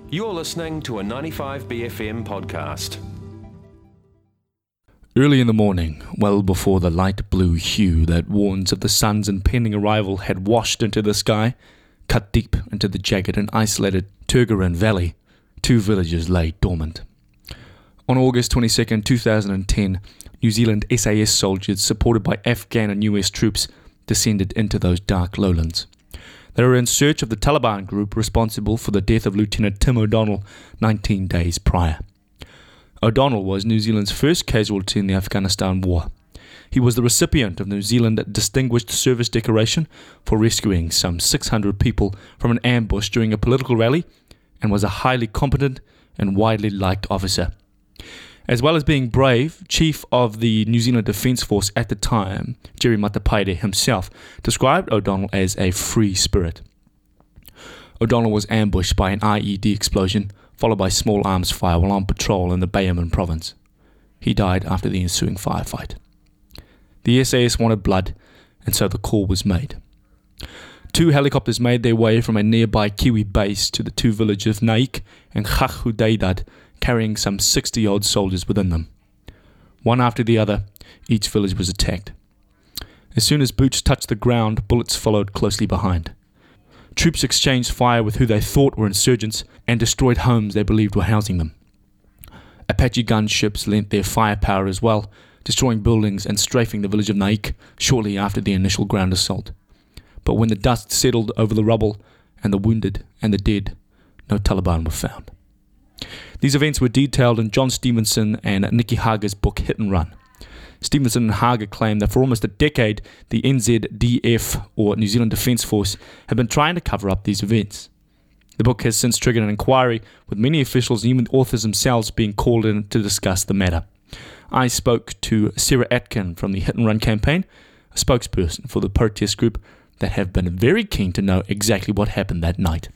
You're listening to a 95BFM podcast. Early in the morning, well before the light blue hue that warns of the sun's impending arrival had washed into the sky, cut deep into the jagged and isolated Turgarin Valley, two villages lay dormant. On August 22, 2010, New Zealand SAS soldiers, supported by Afghan and US troops, descended into those dark lowlands. They were in search of the Taliban group responsible for the death of Lieutenant Tim O'Donnell 19 days prior. O'Donnell was New Zealand's first casualty in the Afghanistan War. He was the recipient of the New Zealand Distinguished Service Decoration for rescuing some 600 people from an ambush during a political rally, and was a highly competent and widely liked officer. As well as being brave, Chief of the New Zealand Defence Force at the time, Jerry Matapaere himself, described O'Donnell as a free spirit. O'Donnell was ambushed by an IED explosion, followed by small arms fire while on patrol in the Bayerman province. He died after the ensuing firefight. The SAS wanted blood, and so the call was made. 2 helicopters made their way from a nearby Kiwi base to the 2 villages of Naik and Khakhudaidad, carrying some 60-odd soldiers within them. One after the other, each village was attacked. As soon as boots touched the ground, bullets followed closely behind. Troops exchanged fire with who they thought were insurgents and destroyed homes they believed were housing them. Apache gunships lent their firepower as well, destroying buildings and strafing the village of Naik shortly after the initial ground assault. But when the dust settled over the rubble and the wounded and the dead, no Taliban were found. These events were detailed in John Stevenson and Nikki Hager's book Hit and Run. Stevenson and Hager claim that for almost a decade, the NZDF, or New Zealand Defence Force, have been trying to cover up these events. The book has since triggered an inquiry, with many officials and even authors themselves being called in to discuss the matter. I spoke to Sarah Atkin from the Hit and Run campaign, a spokesperson for the protest group, that have been very keen to know exactly what happened that night.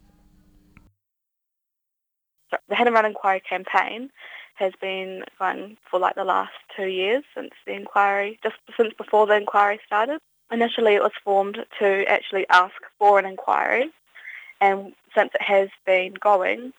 The Hit and Run inquiry campaign has been going for the last 2 years since the inquiry, just since before the inquiry started. Initially it was formed to actually ask for an inquiry, and since it has been going,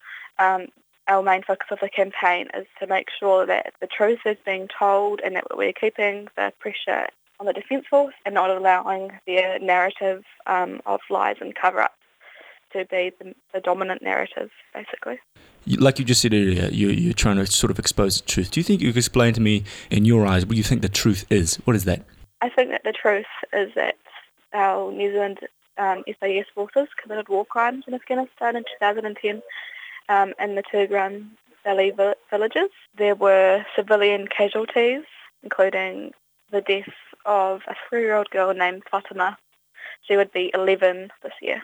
our main focus of the campaign is to make sure that the truth is being told and that we're keeping the pressure on the Defence Force and not allowing their narrative of lies and cover-ups to be the dominant narrative, basically. Like you just said earlier, you're trying to sort of expose the truth. Do you think you could explain to me, in your eyes, what you think the truth is? What is that? I think that the truth is that our New Zealand SAS forces committed war crimes in Afghanistan in 2010 in the Turgarin Valley villages. There were civilian casualties, including the death of a 3-year-old girl named Fatima. She would be 11 this year.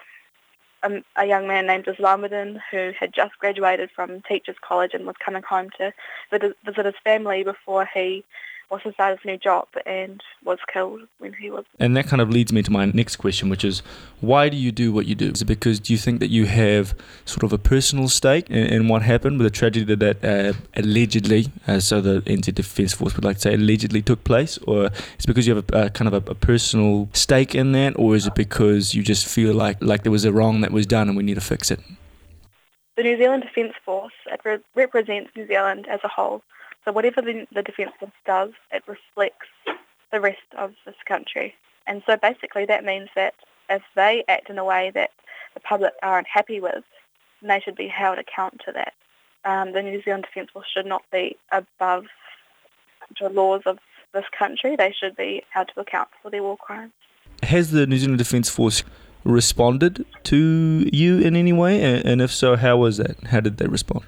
A young man named Islamuddin, who had just graduated from Teachers College and was coming home to visit his family before he was to start his new job, and was killed when he was... And that kind of leads me to my next question, which is, why do you do what you do? Is it because do you think that you have sort of a personal stake in what happened with the tragedy that allegedly, so the NZ Defence Force would like to say, allegedly took place? Or is it because you have a kind of a personal stake in that? Or is it because you just feel like there was a wrong that was done and we need to fix it? The New Zealand Defence Force, it represents New Zealand as a whole. So whatever the Defence Force does, it reflects the rest of this country. And so basically that means that if they act in a way that the public aren't happy with, then they should be held account to that. The New Zealand Defence Force should not be above the laws of this country. They should be held to account for their war crimes. Has the New Zealand Defence Force responded to you in any way? And if so, how was that? How did they respond?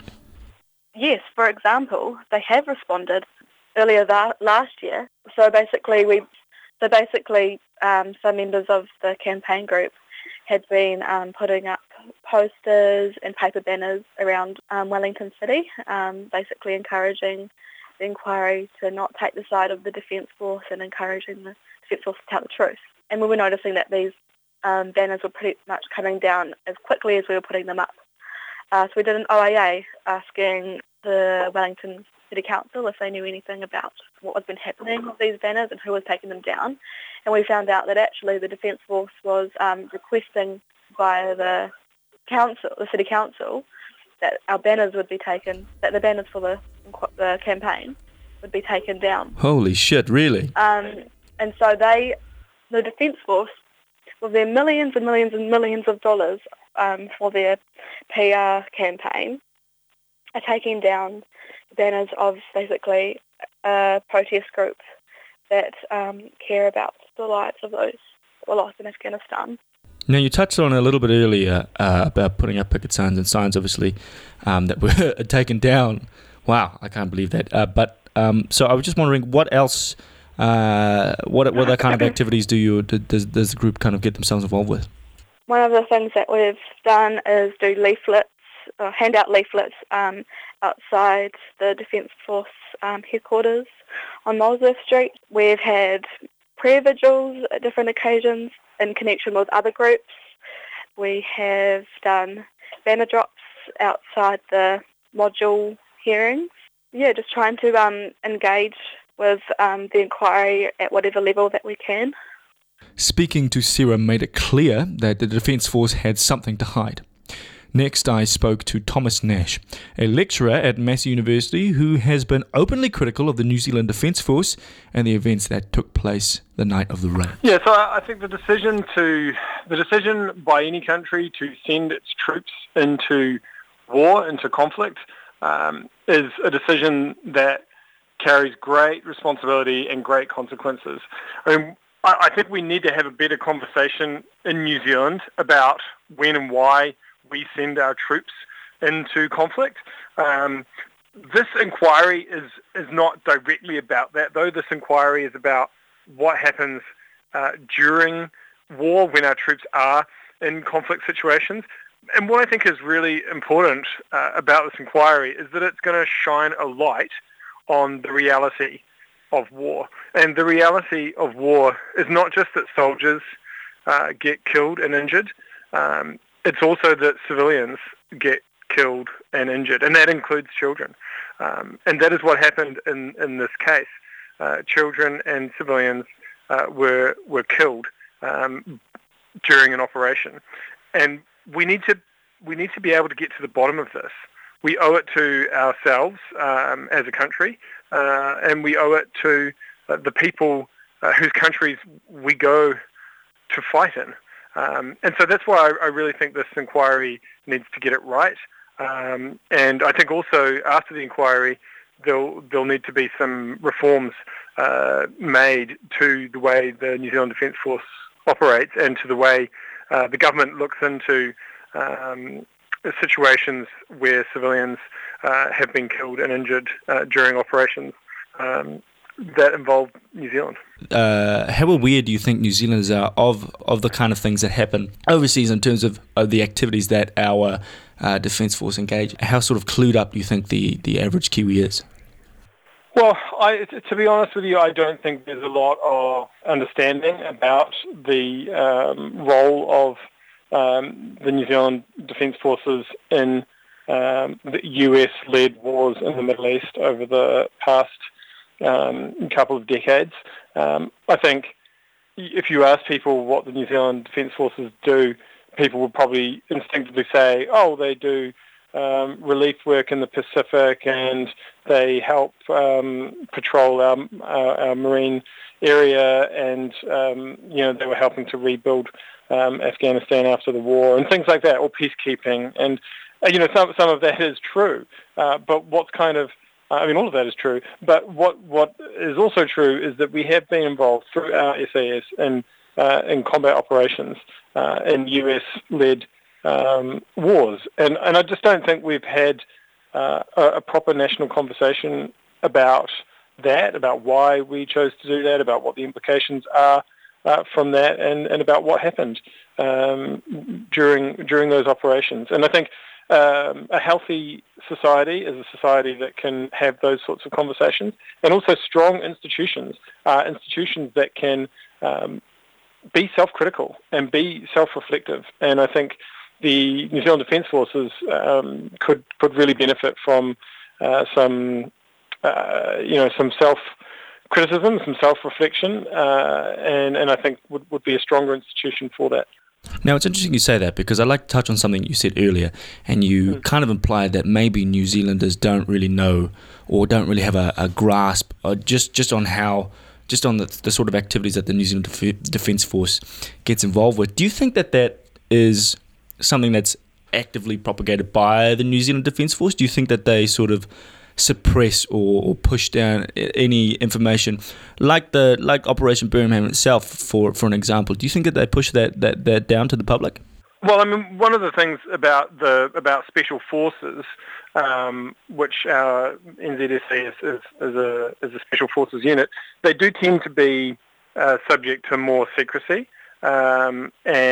Yes, for example, they have responded earlier last year. So basically, some members of the campaign group had been putting up posters and paper banners around Wellington City, basically encouraging the inquiry to not take the side of the Defence Force and encouraging the Defence Force to tell the truth. And we were noticing that these banners were pretty much coming down as quickly as we were putting them up. So we did an OIA asking the Wellington City Council if they knew anything about what was been happening with these banners and who was taking them down. And we found out that actually the Defence Force was requesting via the City Council that our banners would be taken, that the banners for the campaign would be taken down. Holy shit, really? And so the Defence Force, with their millions and millions and millions of dollars for their PR campaign, are taking down the banners of basically a protest group that care about the lives of those that were lost in Afghanistan. Now, you touched on it a little bit earlier about putting up picket signs and signs, obviously, that were taken down. Wow, I can't believe that. So I was just wondering, what else, what other kind of activities does the group kind of get themselves involved with? One of the things that we've done is do leaflets, hand out leaflets outside the Defence Force headquarters on Molesworth Street. We've had prayer vigils at different occasions in connection with other groups. We have done banner drops outside the module hearings. Yeah, just trying to engage with the inquiry at whatever level that we can. Speaking to Sarah made it clear that the Defence Force had something to hide. Next, I spoke to Thomas Nash, a lecturer at Massey University who has been openly critical of the New Zealand Defence Force and the events that took place the night of the raid. Yeah, so I think the decision by any country to send its troops into war, into conflict, is a decision that carries great responsibility and great consequences. I mean, I think we need to have a better conversation in New Zealand about when and why we send our troops into conflict. This inquiry is not directly about that, though. This inquiry is about what happens during war when our troops are in conflict situations. And what I think is really important about this inquiry is that it's going to shine a light on the reality of war. And the reality of war is not just that soldiers get killed and injured. It's also that civilians get killed and injured, and that includes children. And that is what happened in this case. Children and civilians were killed during an operation. And we need to be able to get to the bottom of this. We owe it to ourselves as a country, and we owe it to the people whose countries we go to fight in. And so that's why I really think this inquiry needs to get it right. And I think also after the inquiry, there'll need to be some reforms made to the way the New Zealand Defence Force operates and to the way the government looks into situations where civilians have been killed and injured during operations that involve New Zealand. How aware do you think New Zealanders are of the kind of things that happen overseas in terms of the activities that our Defence Force engage? How sort of clued up do you think the average Kiwi is? Well, to be honest with you, I don't think there's a lot of understanding about the role of the New Zealand Defence Forces in the US-led wars in the Middle East over the past couple of decades. I think if you ask people what the New Zealand Defence Forces do, people would probably instinctively say, oh, they do relief work in the Pacific and they help patrol our marine area, and they were helping to rebuild Afghanistan after the war and things like that, or peacekeeping. And some of that is true, but what's kind of all of that is true, but what is also true is that we have been involved through our SAS in combat operations in US-led wars, and I just don't think we've had a proper national conversation about that, about why we chose to do that, about what the implications are from that, and about what happened during those operations. And I think a healthy society is a society that can have those sorts of conversations, and also strong institutions that can be self-critical and be self-reflective. And I think the New Zealand Defence Forces could really benefit from some self-criticism, some self-reflection, and I think would be a stronger institution for that. Now, it's interesting you say that because I'd like to touch on something you said earlier, and you kind of implied that maybe New Zealanders don't really know or don't really have a grasp just on the sort of activities that the New Zealand Defence Force gets involved with. Do you think that is something that's actively propagated by the New Zealand Defence Force? Do you think that they sort of suppress or push down any information like Operation Birmingham itself, for an example? Do you think that they push that down to the public? Well, I mean, one of the things about special forces, which our NZSA is a special forces unit, they do tend to be subject to more secrecy, and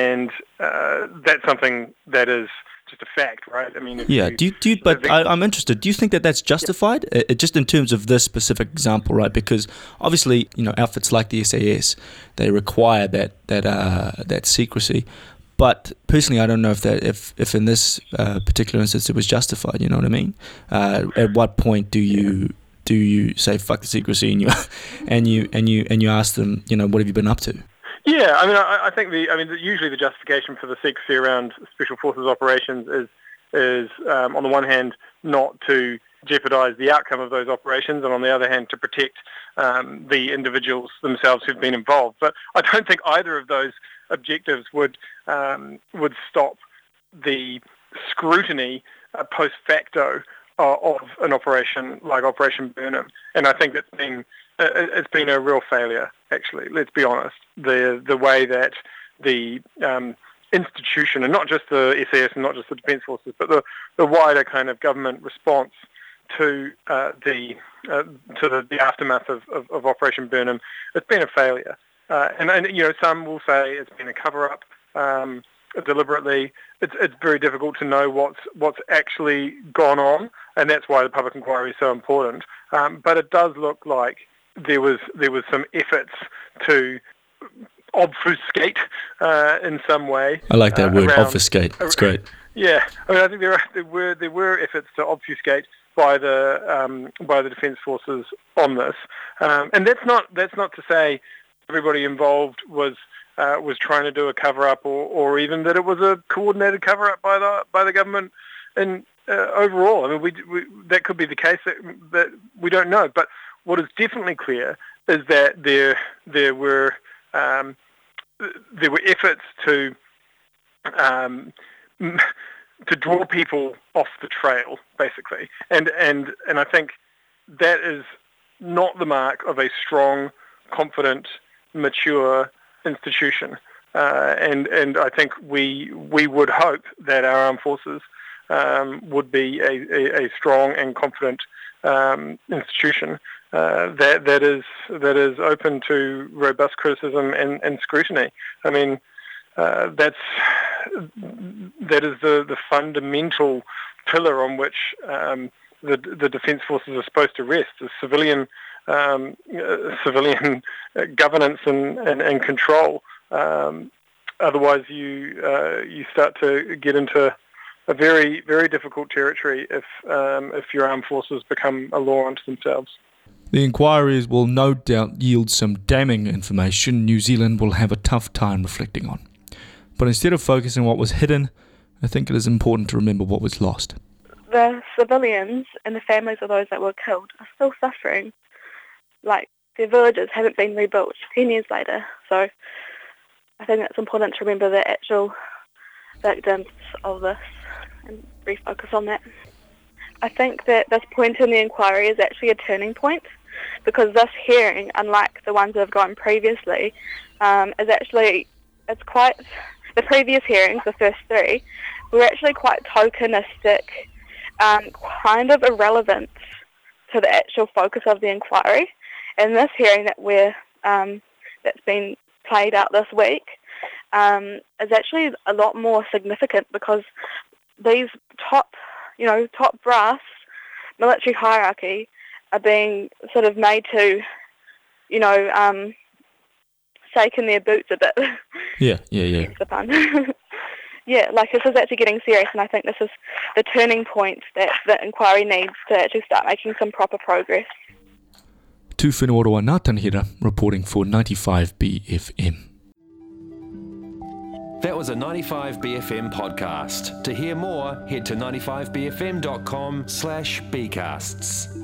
that's something that is just a fact, right? I mean, I'm interested. Do you think that that's justified, just in terms of this specific example, right? Because obviously, outfits like the SAS, they require that secrecy. But personally, I don't know if in this particular instance it was justified. You know what I mean? At what point do you say fuck the secrecy and you ask them, what have you been up to? Yeah, I mean, I think usually the justification for the secrecy around special forces operations is on the one hand not to jeopardise the outcome of those operations, and on the other hand to protect the individuals themselves who've been involved. But I don't think either of those objectives would stop the scrutiny post facto of an operation like Operation Burnham, and I think it's been a real failure. Actually, let's be honest. The way that the institution, and not just the SAS and not just the Defence Forces, but the wider kind of government response to the aftermath of Operation Burnham, it's been a failure. And some will say it's been a cover-up deliberately. It's very difficult to know what's actually gone on, and that's why the public inquiry is so important. But it does look like there was some efforts to obfuscate in some way. I like that word, obfuscate. It's great. Yeah, I mean, I think there were efforts to obfuscate by the Defence Forces on this, and that's not to say everybody involved was trying to do a cover up, or even that it was a coordinated cover up by the government. And overall, I mean, we that could be the case, that we don't know. But what is definitely clear is that there were efforts to draw people off the trail, basically, and I think that is not the mark of a strong, confident, mature institution. And I think we would hope that our armed forces would be a strong and confident institution that is open to robust criticism and scrutiny. I mean, that is the fundamental pillar on which the Defence Forces are supposed to rest: is civilian governance and control. Otherwise, you start to get into a very, very difficult territory if your armed forces become a law unto themselves. The inquiries will no doubt yield some damning information New Zealand will have a tough time reflecting on. But instead of focusing on what was hidden, I think it is important to remember what was lost. The civilians and the families of those that were killed are still suffering. Like, their villages haven't been rebuilt 10 years later. So I think it's important to remember the actual victims of this and refocus on that. I think that this point in the inquiry is actually a turning point, because this hearing, unlike the ones that have gone previously, the previous hearings, the first three, were actually quite tokenistic, kind of irrelevant to the actual focus of the inquiry. And this hearing that's been played out this week is actually a lot more significant, because these top brass military hierarchy are being sort of made to, shake in their boots a bit. Yeah. That's the pun. Yeah, like, this is actually getting serious, and I think this is the turning point that the inquiry needs to actually start making some proper progress. Tu Whenua Ngā Tanihira, reporting for 95BFM. That was a 95BFM podcast. To hear more, head to 95bfm.com/bcasts.